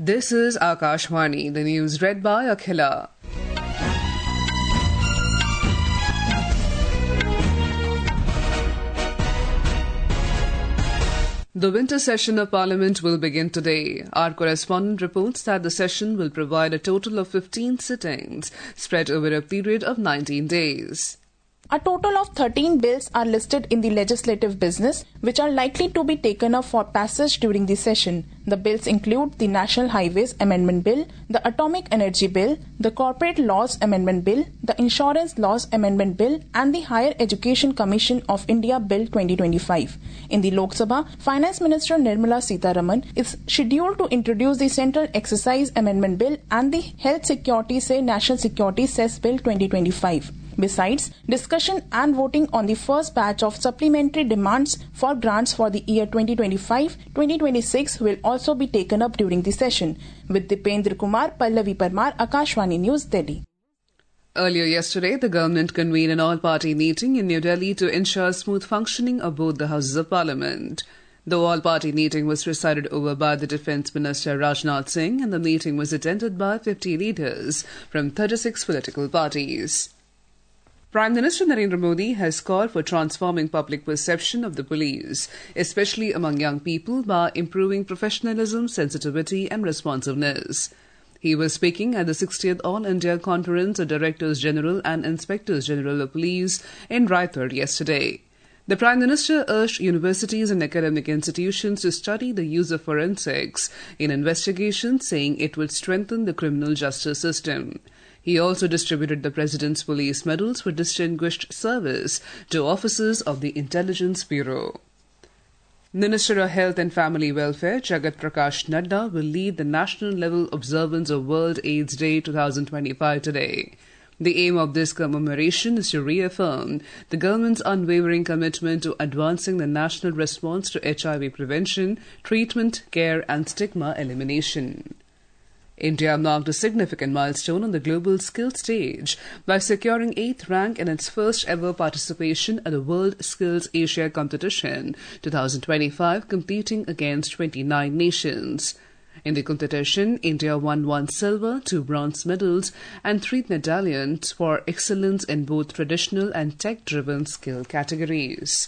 This is Akashvani, the news read by Akhila. The winter session of Parliament will begin today. Our correspondent reports that the session will provide a total of 15 sittings, spread over a period of 19 days. A total of 13 bills are listed in the legislative business, which are likely to be taken up for passage during the session. The bills include the National Highways Amendment Bill, the Atomic Energy Bill, the Corporate Laws Amendment Bill, the Insurance Laws Amendment Bill, and the Higher Education Commission of India Bill 2025. In the Lok Sabha, Finance Minister Nirmala Sitharaman is scheduled to introduce the Central Exercise Amendment Bill and the Health Security Se National Security Cess Bill 2025. Besides, discussion and voting on the first batch of supplementary demands for grants for the year 2025-2026 will also be taken up during the session. With Dipendra Kumar, Pallavi Parmar, Akashvani News, Delhi. Earlier yesterday, the government convened an all-party meeting in New Delhi to ensure smooth functioning of both the Houses of Parliament. The all-party meeting was presided over by the Defence Minister Rajnath Singh, and the meeting was attended by 50 leaders from 36 political parties. Prime Minister Narendra Modi has called for transforming public perception of the police, especially among young people, by improving professionalism, sensitivity and responsiveness. He was speaking at the 60th All India Conference of Directors General and Inspectors General of Police in Raipur yesterday. The Prime Minister urged universities and academic institutions to study the use of forensics in investigations, saying it would strengthen the criminal justice system. He also distributed the President's Police Medals for distinguished service to officers of the Intelligence Bureau. Minister of Health and Family Welfare Jagat Prakash Nadda will lead the national-level observance of World AIDS Day 2025 today. The aim of this commemoration is to reaffirm the government's unwavering commitment to advancing the national response to HIV prevention, treatment, care and stigma elimination. India marked a significant milestone on the global skills stage by securing 8th rank in its first-ever participation at the World Skills Asia Competition 2025, competing against 29 nations. In the competition, India won 1 silver, 2 bronze medals and 3 medallions for excellence in both traditional and tech-driven skill categories.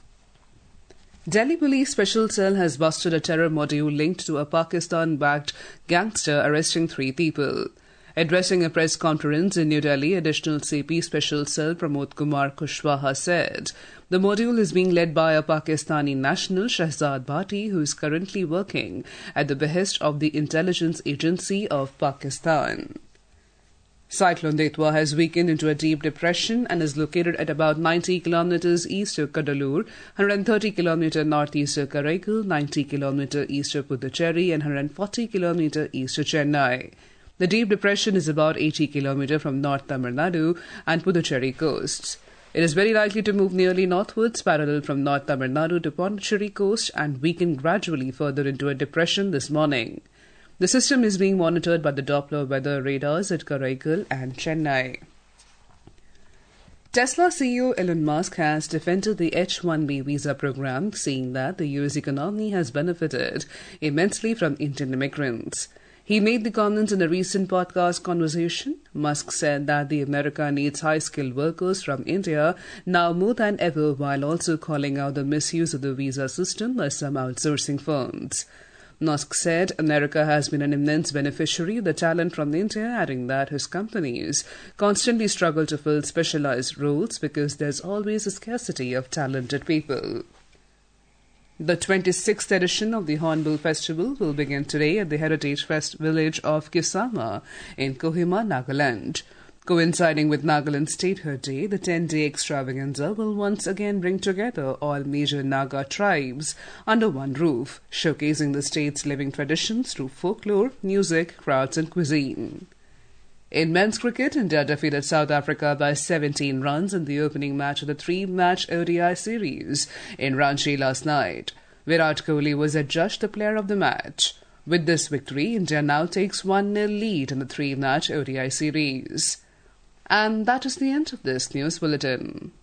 Delhi Police Special Cell has busted a terror module linked to a Pakistan-backed gangster, arresting 3 people. Addressing a press conference in New Delhi, Additional CP Special Cell Pramod Kumar Kushwaha said the module is being led by a Pakistani national, Shahzad Bhatti, who is currently working at the behest of the Intelligence Agency of Pakistan. Cyclone Detwa has weakened into a deep depression and is located at about 90 kilometers east of Kadalur, 130 kilometers northeast of Karaikal, 90 kilometers east of Puducherry and 140 kilometers east of Chennai. The deep depression is about 80 kilometers from North Tamil Nadu and Puducherry coasts. It is very likely to move nearly northwards, parallel from North Tamil Nadu to Pondicherry coast, and weaken gradually further into a depression this morning. The system is being monitored by the Doppler weather radars at Karaikal and Chennai. Tesla CEO Elon Musk has defended the H-1B visa program, saying that the US economy has benefited immensely from Indian immigrants. He made the comments in a recent podcast conversation. Musk said that the America needs high-skilled workers from India now more than ever, while also calling out the misuse of the visa system by some outsourcing firms. Musk said America has been an immense beneficiary of the talent from India, adding that his companies constantly struggle to fill specialized roles because there's always a scarcity of talented people. The 26th edition of the Hornbill Festival will begin today at the Heritage Fest village of Kisama in Kohima, Nagaland. Coinciding with Nagaland Statehood Day, the 10-day extravaganza will once again bring together all major Naga tribes under one roof, showcasing the state's living traditions through folklore, music, crafts and cuisine. In men's cricket, India defeated South Africa by 17 runs in the opening match of the 3-match ODI series in Ranchi last night. Virat Kohli was adjudged the player of the match. With this victory, India now takes 1-0 lead in the 3-match ODI series. And that is the end of this news bulletin.